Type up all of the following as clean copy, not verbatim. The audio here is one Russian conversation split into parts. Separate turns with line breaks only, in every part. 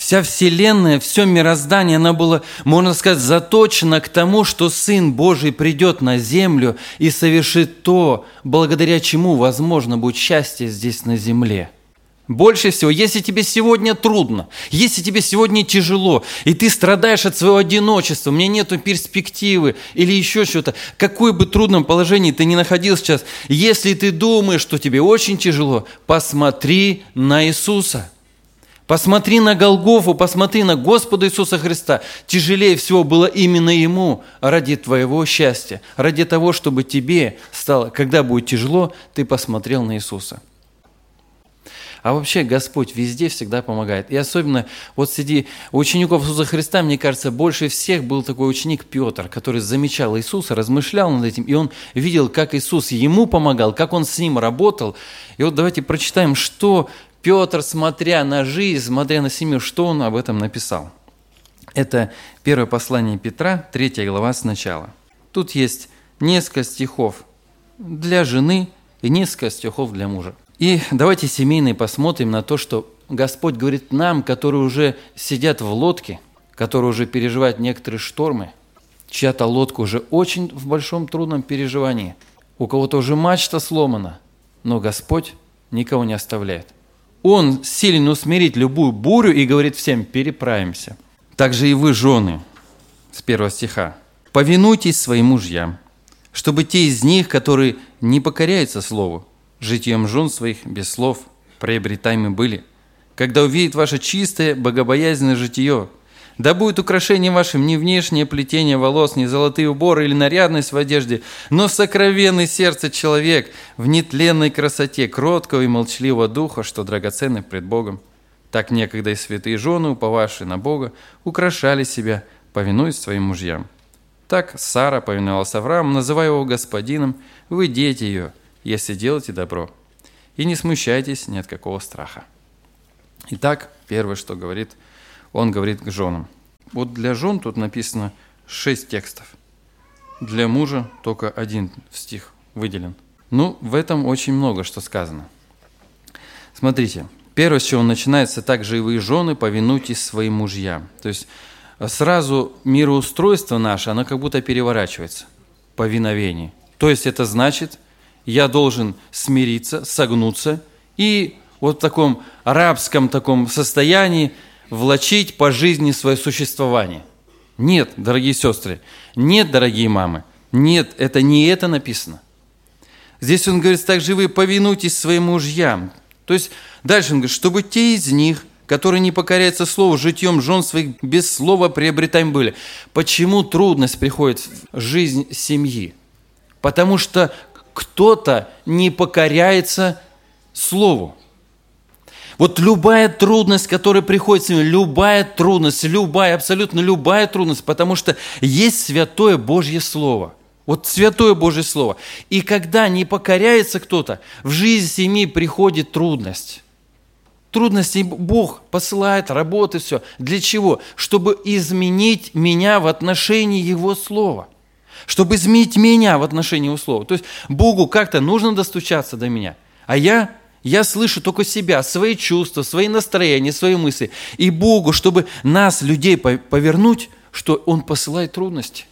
Вся вселенная, все мироздание, оно было, можно сказать, заточено к тому, что Сын Божий придет на землю и совершит то, благодаря чему возможно будет счастье здесь на земле. Больше всего, если тебе сегодня трудно, если тебе сегодня тяжело, и ты страдаешь от своего одиночества, у меня нету перспективы или еще что-то, какое бы трудном положении ты ни находился сейчас, если ты думаешь, что тебе очень тяжело, посмотри на Иисуса. Посмотри на Голгофу, посмотри на Господа Иисуса Христа. Тяжелее всего было именно Ему ради твоего счастья, ради того, чтобы тебе стало, когда будет тяжело, ты посмотрел на Иисуса. А вообще Господь везде всегда помогает. И особенно вот среди учеников Иисуса Христа, мне кажется, больше всех был такой ученик Петр, который замечал Иисуса, размышлял над этим, и он видел, как Иисус ему помогал, как он с ним работал. И вот давайте прочитаем, что Петр, смотря на жизнь, смотря на семью, что он об этом написал. Это первое послание Петра, 3 глава сначала. Тут есть несколько стихов для жены и несколько стихов для мужа. И давайте семейные посмотрим на то, что Господь говорит нам, которые уже сидят в лодке, которые уже переживают некоторые штормы, чья-то лодка уже очень в большом трудном переживании, у кого-то уже мачта сломана, но Господь никого не оставляет. Он силен усмирить любую бурю и говорит всем: переправимся. Также и вы, жены, с 1 стиха, повинуйтесь своим мужьям, чтобы те из них, которые не покоряются слову, житием жен своих без слов приобретаемы были, когда увидят ваше чистое, богобоязненное житие. Да будет украшением вашим не внешнее плетение волос, не золотые уборы или нарядность в одежде, но сокровенный сердце человек в нетленной красоте, кроткого и молчаливого духа, что драгоценны пред Богом. Так некогда и святые жены, уповавшие на Бога, украшали себя, повинуясь своим мужьям. Так Сара повиновалась Аврааму, называя его господином: вы дети ее, если делаете добро, и не смущайтесь ни от какого страха. Итак, первое, что говорит, он говорит к женам. Вот для жен тут написано 6 текстов. Для мужа только 1 стих выделен. Ну, в этом очень много что сказано. Смотрите, первое, с чего он начинается: также и вы, жены, повинуйтесь своим мужьям. То есть сразу мироустройство наше, оно как будто переворачивается. Повиновение. То есть это значит, я должен смириться, согнуться и вот в таком рабском таком состоянии влачить по жизни свое существование. Нет, дорогие сестры, нет, дорогие мамы, нет, это не это написано. Здесь он говорит: также вы повинуйтесь своим мужьям. То есть дальше он говорит: чтобы те из них, которые не покоряются слову, житьем жен своих без слова приобретаем были. Почему трудность приходит в жизнь семьи? Потому что кто-то не покоряется слову. Вот любая трудность, которая приходит в семью, любая трудность, абсолютно любая трудность, потому что есть святое Божье Слово. Вот святое Божье Слово. И когда не покоряется кто-то, в жизнь семьи приходит трудность. Трудности Бог посылает, работы, все. Для чего? Чтобы изменить меня в отношении Его Слова. Чтобы изменить меня в отношении Его Слова. То есть Богу как-то нужно достучаться до меня, а я слышу только себя, свои чувства, свои настроения, свои мысли. И Богу, чтобы нас, людей, повернуть, что Он посылает трудности.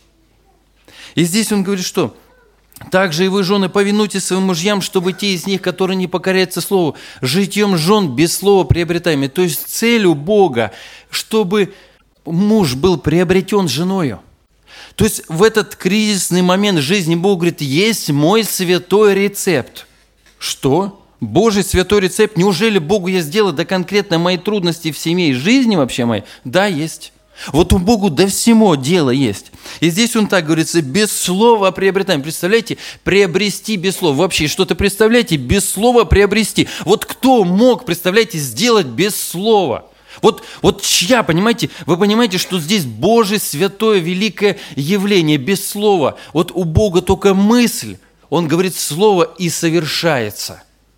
И здесь Он говорит, что также и вы, жены, повинуйтесь своим мужьям, чтобы те из них, которые не покоряются слову, житьем жен без слова приобретаемыми. То есть целью Бога, чтобы муж был приобретен женою. То есть в этот кризисный момент жизни Бог говорит: есть мой святой рецепт. Что? Божий святой рецепт? Неужели Богу я сделал до конкретно мои трудности в семье и жизни вообще моей? Да, есть. Вот у Богу до всего дела есть. И здесь он так говорится: без слова приобретаем. Представляете, приобрести без слова. Вообще, что-то представляете, без слова приобрести. Вот кто мог, представляете, сделать без слова? Вот чья, понимаете, вы понимаете, что здесь Божье святое великое явление без слова. Вот у Бога только мысль, Он говорит слово и совершается.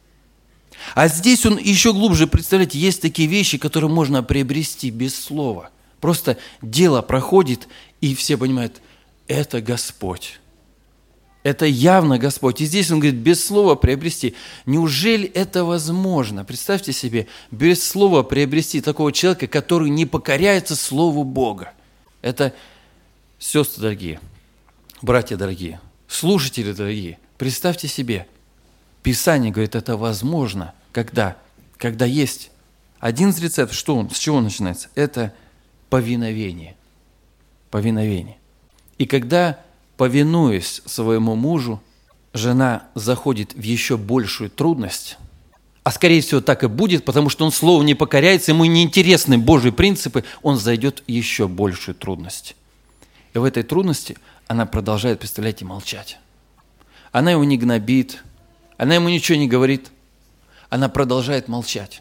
А здесь Он еще глубже, представляете, есть такие вещи, которые можно приобрести без слова. Просто дело проходит, и все понимают: это Господь. Это явно Господь. И здесь Он говорит, без слова приобрести. Неужели это возможно? Представьте себе, без слова приобрести такого человека, который не покоряется Слову Бога. Это, сестры дорогие, братья дорогие, слушатели дорогие, представьте себе, Писание говорит, это возможно, когда есть один из рецептов, с чего он начинается? Это повиновение. Повиновение. И когда, повинуясь своему мужу, жена заходит в еще большую трудность, а скорее всего так и будет, потому что он слову не покоряется, ему неинтересны Божьи принципы, он зайдет в еще большую трудность. И в этой трудности она продолжает, представляете, молчать. Она его не гнобит, она ему ничего не говорит, она продолжает молчать.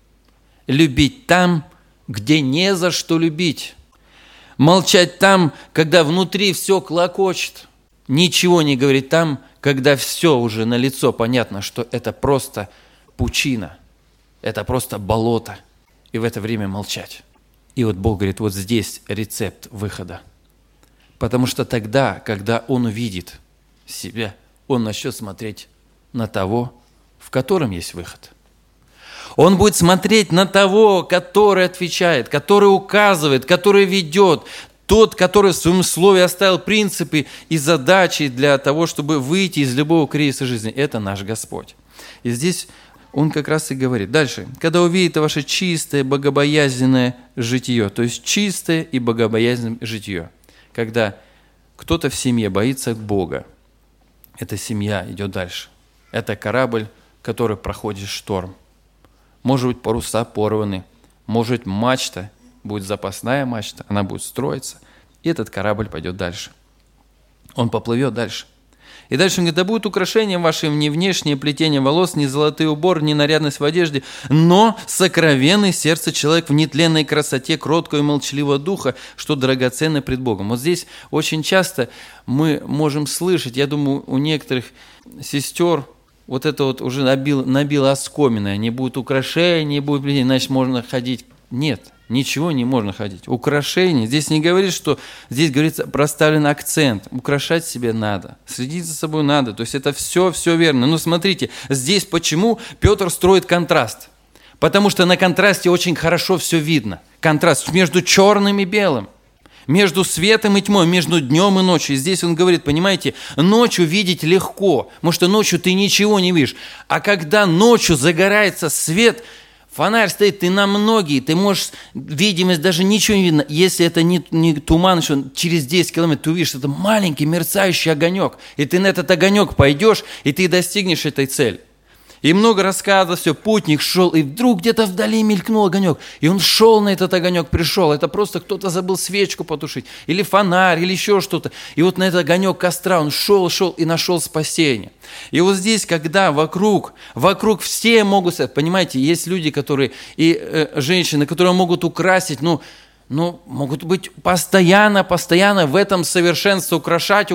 Любить там, где не за что любить. Молчать там, когда внутри все клокочет. Ничего не говорить там, когда все уже налицо, понятно, что это просто пучина, это просто болото. И в это время молчать. И вот Бог говорит, вот здесь рецепт выхода. Потому что тогда, когда он увидит себя, он начнет смотреть на того, в котором есть выход. Он будет смотреть на того, который отвечает, который указывает, который ведет, тот, который в своем слове оставил принципы и задачи для того, чтобы выйти из любого кризиса жизни. Это наш Господь. И здесь он как раз и говорит. Дальше. Когда увидит ваше чистое, богобоязненное житие, то есть чистое и богобоязненное житие. Когда кто-то в семье боится Бога, эта семья идет дальше. Это корабль, который проходит шторм. Может быть, паруса порваны, может быть, мачта, будет запасная мачта, она будет строиться, и этот корабль пойдет дальше. Он поплывет дальше. И дальше он говорит, да будет украшением вашим не внешнее плетение волос, не золотой убор, не нарядность в одежде, но сокровенный сердце человек в нетленной красоте, кроткого и молчаливого духа, что драгоценно пред Богом. Вот здесь очень часто мы можем слышать, я думаю, у некоторых сестер, вот это вот уже набило оскомины, не будет украшений, не будет плетения, значит, можно ходить. Нет, ничего не можно ходить. Украшения, здесь не говорит, что здесь говорится, проставлен акцент. Украшать себе надо, следить за собой надо. То есть это все верно. Но смотрите, здесь почему Петр строит контраст? Потому что на контрасте очень хорошо все видно. Контраст между черным и белым. Между светом и тьмой, между днем и ночью. И здесь он говорит, понимаете, ночью видеть легко, потому что ночью ты ничего не видишь. А когда ночью загорается свет, фонарь стоит, ты на многие, ты можешь, видимость даже ничего не видно. Если это не туман, что через 10 километров ты увидишь, это маленький мерцающий огонек. И ты на этот огонек пойдешь, и ты достигнешь этой цели. И много рассказов, все, путник шел, и вдруг где-то вдали мелькнул огонек. И он шел на этот огонек, пришел. Это просто кто-то забыл свечку потушить, или фонарь, или еще что-то. И вот на этот огонек костра он шел и нашел спасение. И вот здесь, когда вокруг все могут, понимаете, есть люди, которые, и женщины, которые могут украсить, могут быть постоянно в этом совершенстве украшать.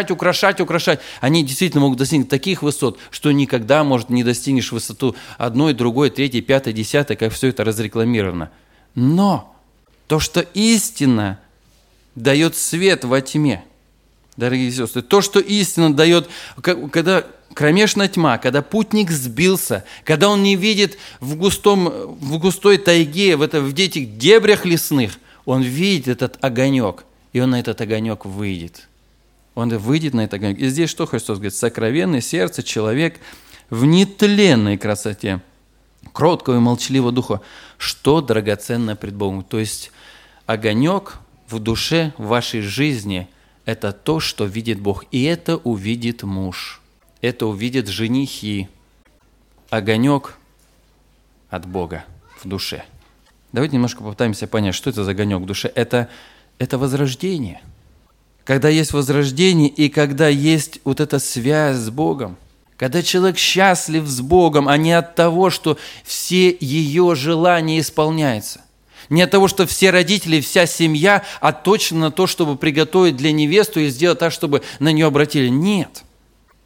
Они действительно могут достигнуть таких высот, что никогда, может, не достигнешь высоту 1, 2, 3, 5, 10, как все это разрекламировано. Но то, что истина дает свет во тьме, дорогие сестры, то, что истина дает, когда кромешная тьма, когда путник сбился, когда он не видит в густой тайге, в этих дебрях лесных, он видит этот огонек, и он на этот огонек выйдет. Он выйдет на этот огонек. И здесь что Христос говорит? Сокровенное сердце человек в нетленной красоте, кроткого и молчаливого духа, что драгоценно пред Богом. То есть огонек в душе, в вашей жизни – это то, что видит Бог. И это увидит муж. Это увидят женихи. Огонек от Бога в душе. Давайте немножко попытаемся понять, что это за огонек в душе. Это возрождение. Когда есть возрождение и когда есть вот эта связь с Богом. Когда человек счастлив с Богом, а не от того, что все ее желания исполняются. Не от того, что все родители, вся семья отточена на то, чтобы приготовить для невесту и сделать так, чтобы на нее обратили. Нет.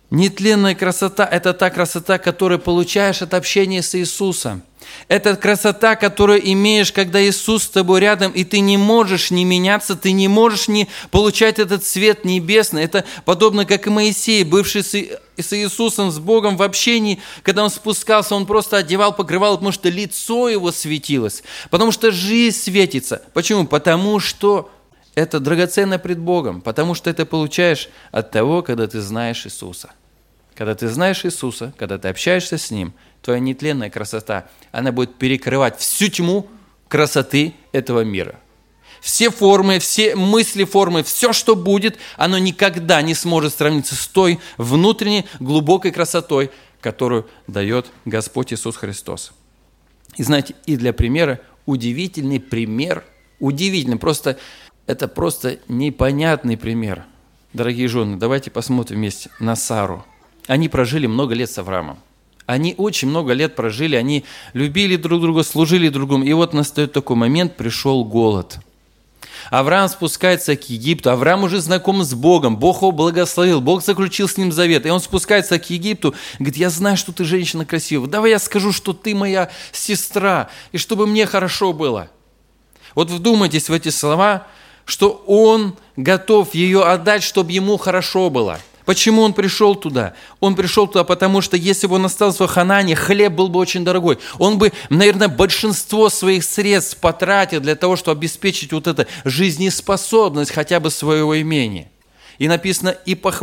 Нетленная красота – это та красота, которую получаешь от общения с Иисусом. Это красота, которую имеешь, когда Иисус с тобой рядом, и ты не можешь не меняться, ты не можешь не получать этот свет небесный. Это подобно как и Моисей, бывший с Иисусом, с Богом в общении, когда он спускался, он просто одевал покрывало, потому что лицо его светилось, потому что жизнь светится. Почему? Потому что это драгоценно пред Богом, потому что это получаешь от того, когда ты знаешь Иисуса. Когда ты знаешь Иисуса, когда ты общаешься с Ним, твоя нетленная красота, она будет перекрывать всю тьму красоты этого мира. Все формы, все мысли формы, все, что будет, оно никогда не сможет сравниться с той внутренней глубокой красотой, которую дает Господь Иисус Христос. И знаете, и для примера, удивительный пример, удивительный, это просто непонятный пример. Дорогие жены, давайте посмотрим вместе на Сару. Они прожили много лет с Авраамом. Они очень много лет прожили, они любили друг друга, служили друг другу. И вот настает такой момент, пришел голод. Авраам спускается к Египту, Авраам уже знаком с Богом, Бог его благословил, Бог заключил с ним завет. И он спускается к Египту, говорит: я знаю, что ты женщина красивая, давай я скажу, что ты моя сестра, и чтобы мне хорошо было. Вот вдумайтесь в эти слова, что он готов ее отдать, чтобы ему хорошо было. Почему он пришел туда? Он пришел туда, потому что если бы он остался в Ханане, хлеб был бы очень дорогой. Он бы, наверное, большинство своих средств потратил для того, чтобы обеспечить вот эту жизнеспособность хотя бы своего имения. И написано,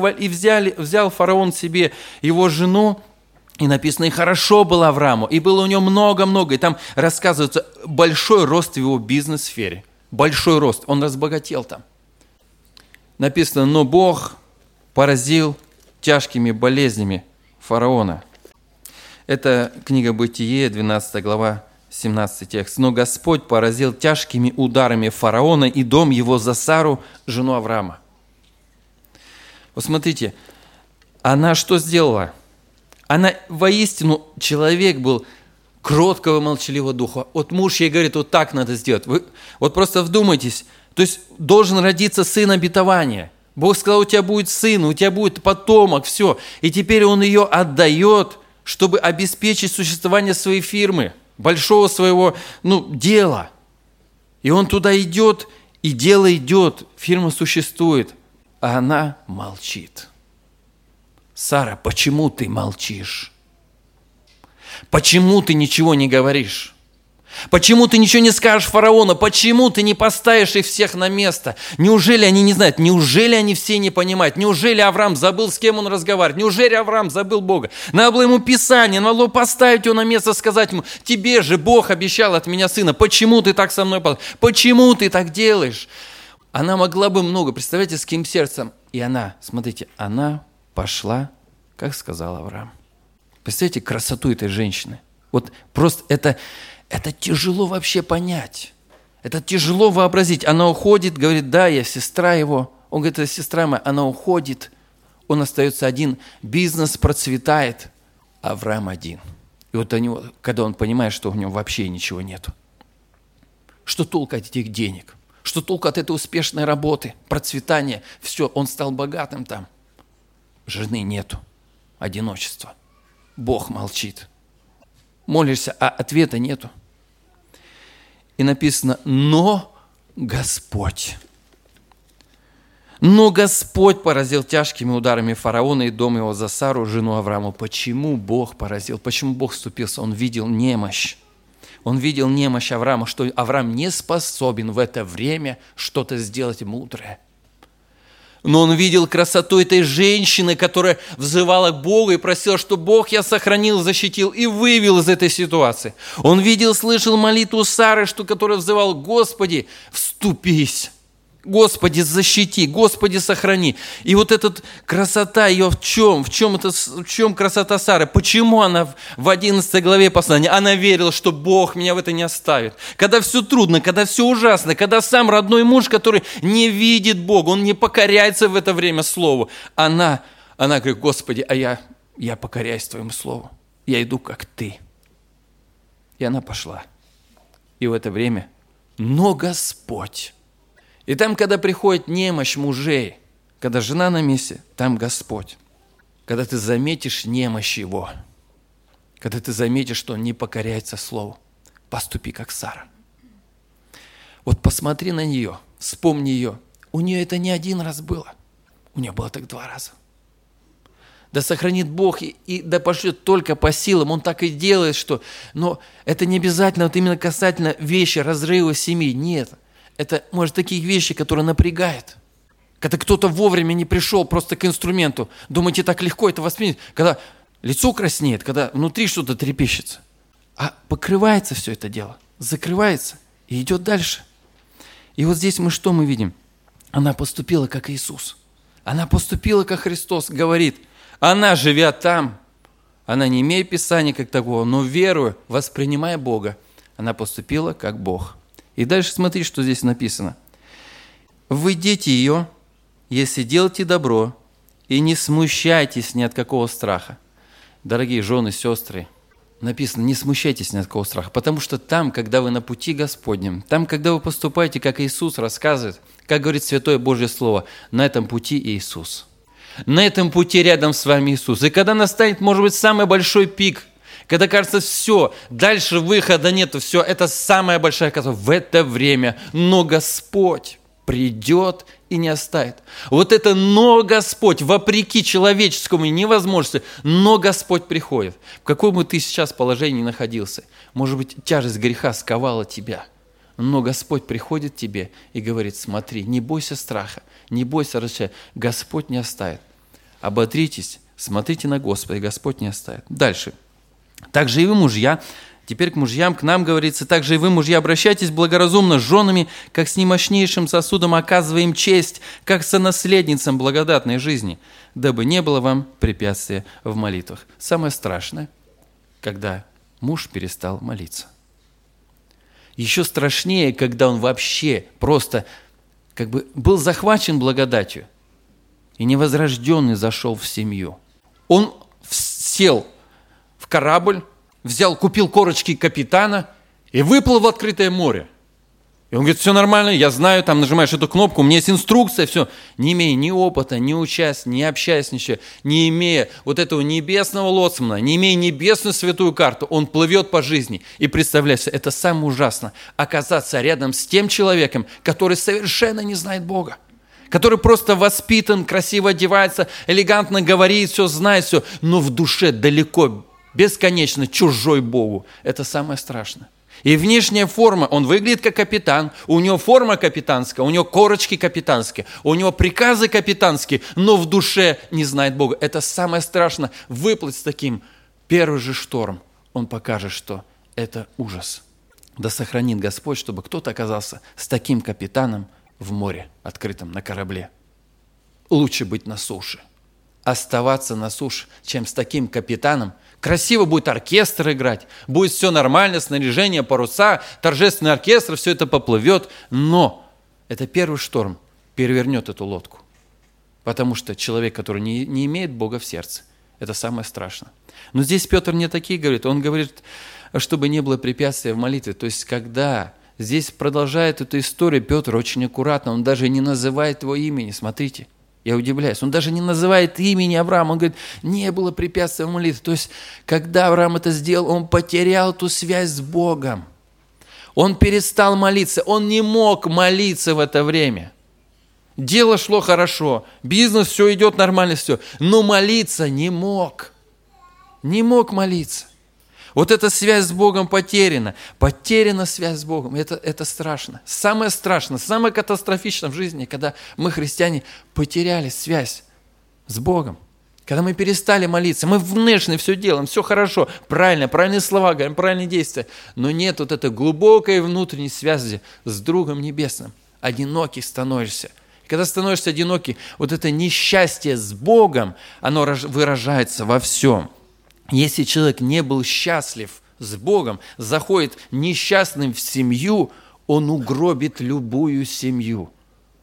взял фараон себе его жену, и написано, и хорошо было Аврааму, и было у него много-много. И там рассказывается большой рост в его бизнес-сфере. Большой рост, он разбогател там. Написано, но Бог поразил тяжкими болезнями фараона. Это книга Бытие, 12 глава, 17 текст. Но Господь поразил тяжкими ударами фараона и дом его за Сару, жену Авраама. Вот смотрите, она что сделала? Она воистину, человек был кроткого, молчаливого духа. Вот муж ей говорит, вот так надо сделать. Вы вот просто вдумайтесь. То есть должен родиться сын обетования. Бог сказал, у тебя будет сын, у тебя будет потомок, все. И теперь он ее отдает, чтобы обеспечить существование своей фирмы, большого своего дела. И он туда идет, и дело идет, фирма существует, а она молчит. Сара, почему ты молчишь? Почему ты ничего не говоришь? Почему ты ничего не скажешь фараону? Почему ты не поставишь их всех на место? Неужели они не знают? Неужели они все не понимают? Неужели Авраам забыл, с кем он разговаривает? Неужели Авраам забыл Бога? Надо было ему Писание, надо было поставить его на место, сказать ему, тебе же Бог обещал от меня сына. Почему ты так со мной поступаешь? Почему ты так делаешь? Она могла бы много, представляете, с каким сердцем. И она, смотрите, она пошла, как сказал Авраам. Представляете красоту этой женщины? Вот просто это тяжело вообще понять. Это тяжело вообразить. Она уходит, говорит, да, я сестра его. Он говорит, это сестра моя. Она уходит. Он остается один. Бизнес процветает. Авраам один. И вот у него, когда он понимает, что у него вообще ничего нету. Что толку от этих денег? Что толку от этой успешной работы, процветания? Все, он стал богатым там. Жены нету. Одиночество. Бог молчит. Молишься, а ответа нету. И написано, но Господь поразил тяжкими ударами фараона и дом его за Сару, жену Аврааму. Почему Бог поразил? Почему Бог вступился? Он видел немощь. Он видел немощь Авраама, что Авраам не способен в это время что-то сделать мудрое. Но он видел красоту этой женщины, которая взывала к Богу и просила, что Бог я сохранил, защитил и вывел из этой ситуации. Он видел, слышал молитву Сары, которая взывала, Господи, вступись. Господи, защити, Господи, сохрани. И вот эта красота ее в чем? В чем красота Сары? Почему она в 11 главе послания? Она верила, что Бог меня в это не оставит. Когда все трудно, когда все ужасно, когда сам родной муж, который не видит Бога, он не покоряется в это время Слову. Она говорит, Господи, а я покоряюсь Твоему Слову. Я иду, как Ты. И она пошла. И в это время, но Господь. И там, когда приходит немощь мужей, когда жена на месте, там Господь. когда ты заметишь немощь его, когда ты заметишь, что он не покоряется слову, поступи как Сара. Вот посмотри на нее, вспомни ее. У нее это не один раз было, у нее было так 2 раза. Да сохранит Бог и да пошлет только по силам. Он так и делает, что... Но это не обязательно вот именно касательно вещи, разрыва семьи. Нет. Это, может, такие вещи, которые напрягают. Когда кто-то вовремя не пришел просто к инструменту. Думаете, так легко это воспринять? Когда лицо краснеет, когда внутри что-то трепещется. А покрывается все это дело. Закрывается и идет дальше. И вот здесь мы видим? Она поступила, как Иисус. Она поступила, как Христос говорит. Она, живя там, она не имея Писания как такого, но веруя, воспринимая Бога, она поступила как Бог. И дальше смотри, что здесь написано. «Вы дети ее, если делаете добро, и не смущайтесь ни от какого страха». Дорогие жены, сестры, написано, не смущайтесь ни от какого страха, потому что там, когда вы на пути Господнем, там, когда вы поступаете, как Иисус рассказывает, как говорит Святое Божье Слово, на этом пути Иисус. На этом пути рядом с вами Иисус. И когда настанет, может быть, самый большой пик, когда кажется, все, дальше выхода нету, все, это самая большая катастрофа в это время. Но Господь придет и не оставит. Вот это «но Господь», вопреки человеческому невозможности, но Господь приходит. В каком бы ты сейчас положении находился, может быть, тяжесть греха сковала тебя, но Господь приходит к тебе и говорит: смотри, не бойся страха, не бойся рычания, Господь не оставит. Оботритесь, смотрите на Господа, и Господь не оставит. Дальше. Также и вы, мужья, теперь к мужьям, к нам говорится, также и вы, мужья, обращайтесь благоразумно с женами, как с немощнейшим сосудом, оказывая им честь, как сонаследницам благодатной жизни, дабы не было вам препятствия в молитвах. Самое страшное, когда муж перестал молиться. Еще страшнее, когда он вообще просто был захвачен благодатью и невозрожденный зашел в семью. Он сел в корабль, купил корочки капитана и выплыл в открытое море. И он говорит: все нормально, я знаю, там нажимаешь эту кнопку, у меня есть инструкция, все. Не имея ни опыта, ни участия, ни общаясь, ничего, не имея вот этого небесного лоцмана, не имея небесную святую карту, он плывет по жизни. И представляете, это самое ужасное, оказаться рядом с тем человеком, который совершенно не знает Бога, который просто воспитан, красиво одевается, элегантно говорит, все знает, все, но в душе далеко, бесконечно чужой Богу. Это самое страшное. И внешняя форма, он выглядит как капитан, у него форма капитанская, у него корочки капитанские, у него приказы капитанские, но в душе не знает Бога. Это самое страшное, выплыть с таким. Первый же шторм, он покажет, что это ужас. Да сохранит Господь, чтобы кто-то оказался с таким капитаном в море открытом, на корабле. Лучше быть на суше, оставаться на суше, чем с таким капитаном. Красиво будет оркестр играть, будет все нормально, снаряжение, паруса, торжественный оркестр, все это поплывет. Но это первый шторм перевернет эту лодку. Потому что человек, который не имеет Бога в сердце, это самое страшное. Но здесь Петр не такие говорит. Он говорит, чтобы не было препятствия в молитве. То есть, когда здесь продолжает эту историю, Петр очень аккуратно, он даже не называет его имени, смотрите. Я удивляюсь, он даже не называет имени Авраама, он говорит, не было препятствия в молитве. То есть, когда Авраам это сделал, он потерял ту связь с Богом. Он перестал молиться, он не мог молиться в это время. Дело шло хорошо, бизнес, все идет нормально, все, но молиться не мог. Не мог молиться. Вот эта связь с Богом потеряна. Потеряна связь с Богом. Это страшно. Самое страшное, самое катастрофичное в жизни, когда мы, христиане, потеряли связь с Богом. Когда мы перестали молиться. Мы внешне все делаем, все хорошо, правильные слова говорим, правильные действия. Но нет вот этой глубокой внутренней связи с другом небесным. Одинокий становишься. Когда становишься одинокий, вот это несчастье с Богом, оно выражается во всем. Если человек не был счастлив с Богом, заходит несчастным в семью, он угробит любую семью.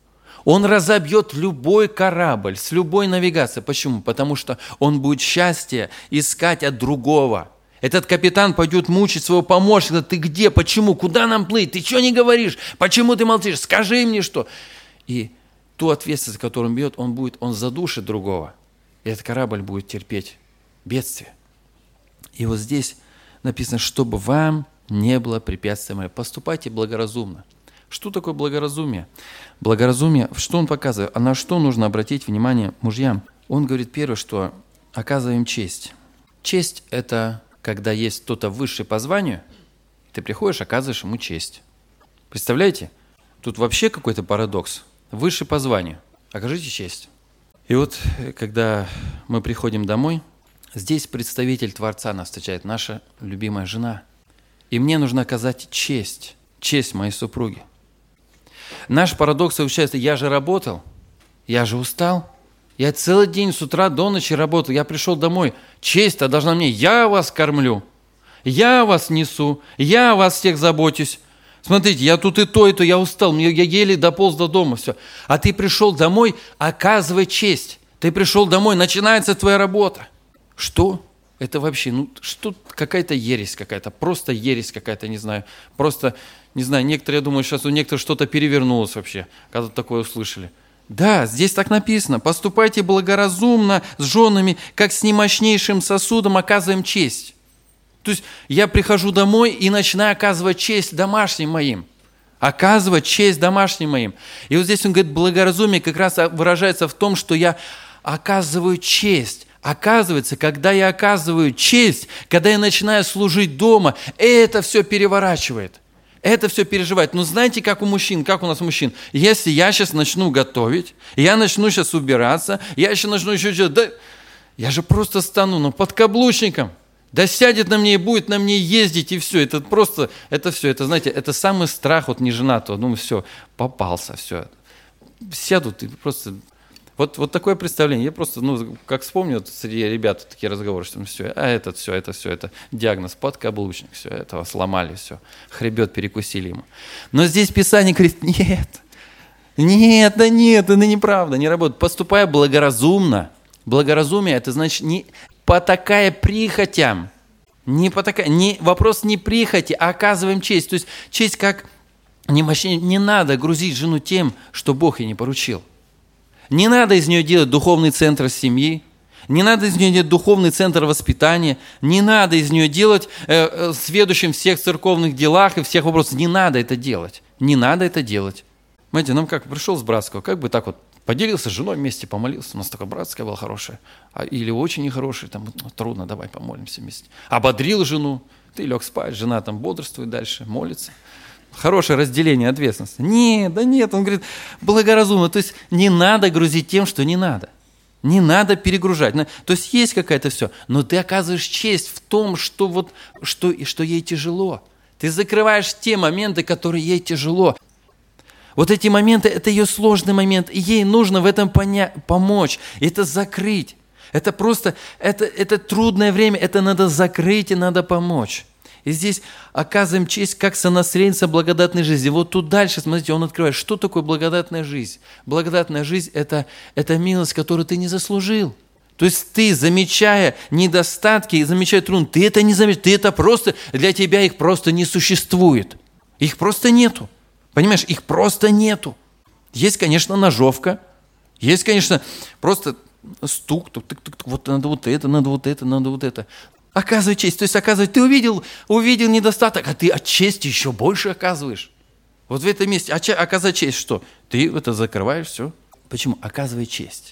Он разобьет любой корабль с любой навигацией. Почему? Потому что он будет счастье искать от другого. Этот капитан пойдет мучить своего помощника. Ты где? Почему? Куда нам плыть? Ты что не говоришь? Почему ты молчишь? Скажи мне что. И ту ответственность, которую он бьет, он задушит другого. и этот корабль будет терпеть бедствие. И вот здесь написано, чтобы вам не было препятствия. Поступайте благоразумно. Что такое благоразумие? Благоразумие, что он показывает? А на что нужно обратить внимание мужьям? Он говорит первое, что оказываем честь. Честь – это когда есть кто-то высший по званию, ты приходишь, оказываешь ему честь. Представляете? Тут вообще какой-то парадокс. Высший по званию. Окажите честь. И вот, когда мы приходим домой, здесь представитель Творца нас встречает, наша любимая жена. И мне нужно оказать честь моей супруге. Наш парадокс заключается: я же работал, я же устал, я целый день с утра до ночи работал, я пришел домой, честь-то должна мне, я вас кормлю, я вас несу, я о вас всех заботюсь. Смотрите, я тут и то, я устал, я еле дополз до дома, все. А ты пришел домой, оказывай честь. Ты пришел домой, начинается твоя работа. Что? Это вообще, что, какая-то ересь какая-то, просто ересь какая-то, не знаю. Просто, не знаю, некоторые, я думаю, сейчас у некоторых что-то перевернулось вообще, когда такое услышали. Да, здесь так написано. Поступайте благоразумно с женами, как с немощнейшим сосудом оказываем честь. То есть я прихожу домой и начинаю оказывать честь домашним моим. Оказывать честь домашним моим. И вот здесь он говорит, благоразумие как раз выражается в том, что я оказываю честь. Оказывается, когда я оказываю честь, когда я начинаю служить дома, это все переворачивает. Это все переживает. Но знаете, как у мужчин, как у нас мужчин? Если я сейчас начну готовить, я начну сейчас убираться, я еще начну еще что-то, да я же просто стану подкаблучником. Да сядет на мне и будет на мне ездить, и все. Это просто, это все, это, знаете, это самый страх от неженатого. Ну, все, попался, все. Сядут и просто... Вот такое представление. Я просто, как вспомню, среди ребят такие разговоры, что это диагноз, подкаблучник, все, этого сломали, все, хребет перекусили ему. Но здесь Писание говорит, нет, это неправда, не работает. Поступай благоразумно. Благоразумие, это значит не потакая прихотям, вопрос не прихоти, а оказываем честь. То есть честь как не надо грузить жену тем, что Бог ей не поручил. Не надо из нее делать духовный центр семьи, не надо из нее делать духовный центр воспитания, не надо из нее делать сведущим всех церковных делах и всех вопросов. Не надо это делать. Не надо это делать. Знаете, нам как пришел с братского, как бы так вот поделился с женой вместе, помолился. У нас такая братская была хорошая. Или очень нехорошая, там трудно, давай помолимся вместе. Ободрил жену, ты лег спать, жена там бодрствует дальше, молится. Хорошее разделение ответственности. Нет, он говорит, благоразумно. То есть не надо грузить тем, что не надо. Не надо перегружать. То есть есть какая-то все, но ты оказываешь честь в том, что ей тяжело. Ты закрываешь те моменты, которые ей тяжело. Вот эти моменты, это ее сложный момент, и ей нужно в этом помочь, это закрыть. Это просто, это трудное время, это надо закрыть и надо помочь. И здесь оказываем честь как сонаследница благодатной жизни. Вот тут дальше, смотрите, он открывает, что такое благодатная жизнь. Благодатная жизнь – это милость, которую ты не заслужил. То есть ты, замечая недостатки и замечая трудности, ты это не замечаешь, ты это просто, для тебя их просто не существует. Их просто нету. Понимаешь, их просто нету. Есть, конечно, ножовка, есть, конечно, просто стук, вот надо вот это, надо вот это, надо вот это. Оказывай честь. То есть, оказывай, ты увидел недостаток, а ты от чести еще больше оказываешь. Вот в этом месте оказать честь что? Ты это закрываешь, все. Почему? Оказывай честь.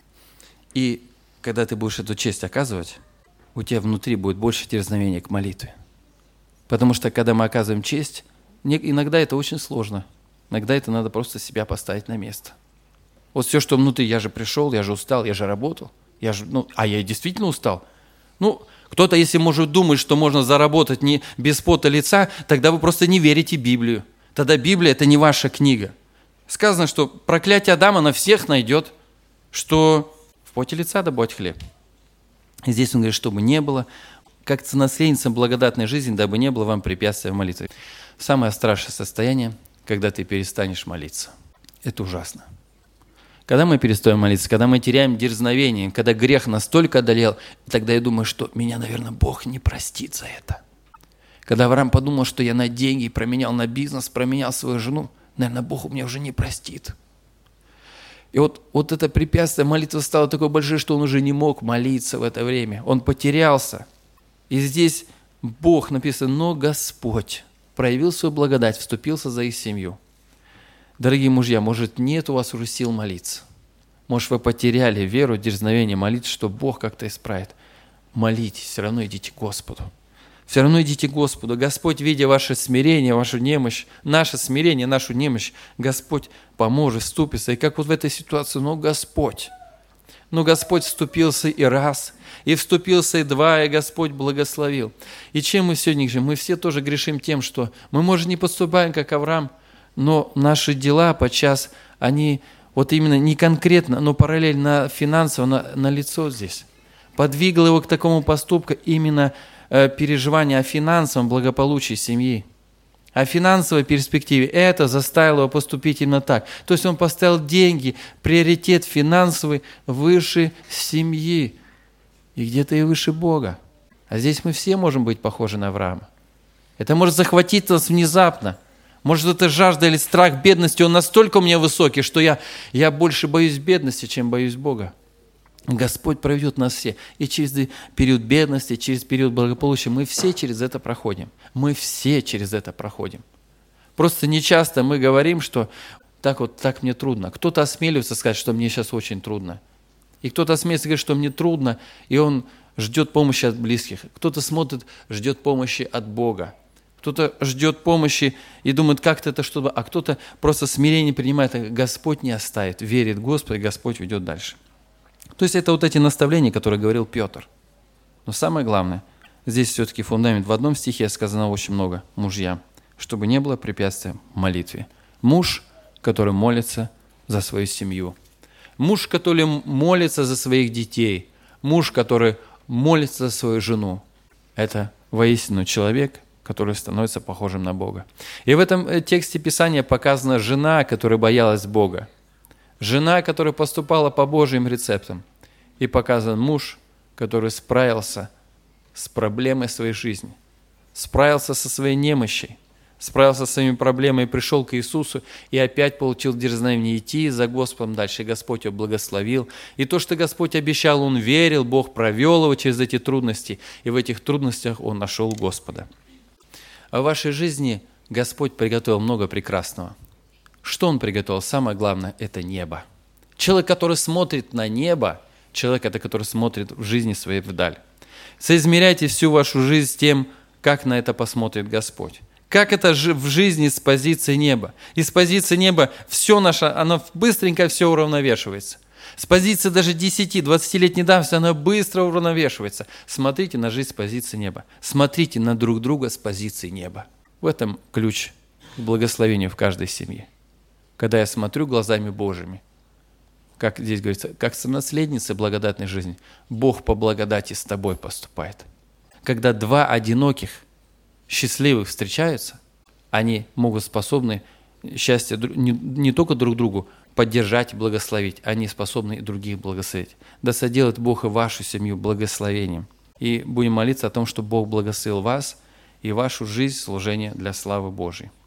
И когда ты будешь эту честь оказывать, у тебя внутри будет больше дерзновения к молитве. Потому что, когда мы оказываем честь, иногда это очень сложно. Иногда это надо просто себя поставить на место. Вот все, что внутри, я же пришел, я же устал, я же работал, я действительно устал. Кто-то, если может думать, что можно заработать не без пота лица, тогда вы просто не верите в Библию. Тогда Библия – это не ваша книга. Сказано, что проклятие Адама на всех найдет, что в поте лица добывать хлеб. И здесь он говорит, чтобы не было, как наследница благодатной жизни, дабы не было вам препятствия в молитве. Самое страшное состояние, когда ты перестанешь молиться. Это ужасно. Когда мы перестаем молиться, когда мы теряем дерзновение, когда грех настолько одолел, тогда я думаю, что меня, наверное, Бог не простит за это. Когда Авраам подумал, что я на деньги променял на бизнес, променял свою жену, наверное, Бог у меня уже не простит. И вот это препятствие, молитва стала такой большой, что он уже не мог молиться в это время. Он потерялся. И здесь Бог, написано, но Господь проявил свою благодать, вступился за их семью. Дорогие мужья, может, нет у вас уже сил молиться? Может, вы потеряли веру, дерзновение молиться, что Бог как-то исправит? Молитесь, все равно идите к Господу. Все равно идите к Господу. Господь, видя ваше смирение, вашу немощь, наше смирение, нашу немощь, Господь поможет, вступится. И как вот в этой ситуации, Господь вступился и раз, и вступился и два, и Господь благословил. И чем мы сегодня грешим? Мы все тоже грешим тем, что мы, может, не поступаем, как Авраам, но наши дела подчас, они вот именно не конкретно, но параллельно финансово на лицо здесь. Подвигло его к такому поступку именно переживание о финансовом благополучии семьи. О финансовой перспективе. Это заставило его поступить именно так. То есть он поставил деньги, приоритет финансовый выше семьи. И где-то и выше Бога. А здесь мы все можем быть похожи на Авраама. Это может захватить нас внезапно. Может, это жажда или страх бедности, он настолько у меня высокий, что я больше боюсь бедности, чем боюсь Бога. Господь проведет нас все. И через период бедности, через период благополучия мы все через это проходим. Мы все через это проходим. Просто нечасто мы говорим, что так мне трудно. Кто-то осмеливается сказать, что мне сейчас очень трудно. И кто-то осмеливается сказать, что мне трудно, и он ждет помощи от близких. Кто-то смотрит, ждет помощи от Бога. Кто-то ждет помощи и думает, как-то это чтобы, а кто-то просто смирение принимает, а Господь не оставит, верит в Господа, и Господь ведет дальше. То есть это вот эти наставления, которые говорил Петр. Но самое главное, здесь все-таки фундамент. В одном стихе сказано очень много мужьям, чтобы не было препятствия молитве. Муж, который молится за свою семью. Муж, который молится за своих детей. Муж, который молится за свою жену. Это воистину человек, который становится похожим на Бога. И в этом тексте Писания показана жена, которая боялась Бога. Жена, которая поступала по Божьим рецептам. И показан муж, который справился с проблемой своей жизни. Справился со своей немощью. Справился со своими проблемами, пришел к Иисусу и опять получил дерзновение идти за Господом дальше. Господь его благословил. И то, что Господь обещал, он верил, Бог провел его через эти трудности. И в этих трудностях он нашел Господа. А в вашей жизни Господь приготовил много прекрасного. Что Он приготовил? Самое главное – это небо. Человек, который смотрит на небо, человек, это который смотрит в жизни своей вдаль. Соизмеряйте всю вашу жизнь с тем, как на это посмотрит Господь. Как это в жизни с позиции неба. И с позиции неба все наше, оно быстренько все уравновешивается. С позиции даже 10-20-летней давности оно быстро уравновешивается. Смотрите на жизнь с позиции неба. Смотрите на друг друга с позиции неба. В этом ключ к благословению в каждой семье. Когда я смотрю глазами Божьими, как здесь говорится, как сонаследница благодатной жизни, Бог по благодати с тобой поступает. Когда два одиноких, счастливых встречаются, они могут способны счастье не только друг другу поддержать и благословить, они способны и других благословить. Да соделает Бог и вашу семью благословением. И будем молиться о том, чтобы Бог благословил вас и вашу жизнь служения для славы Божьей.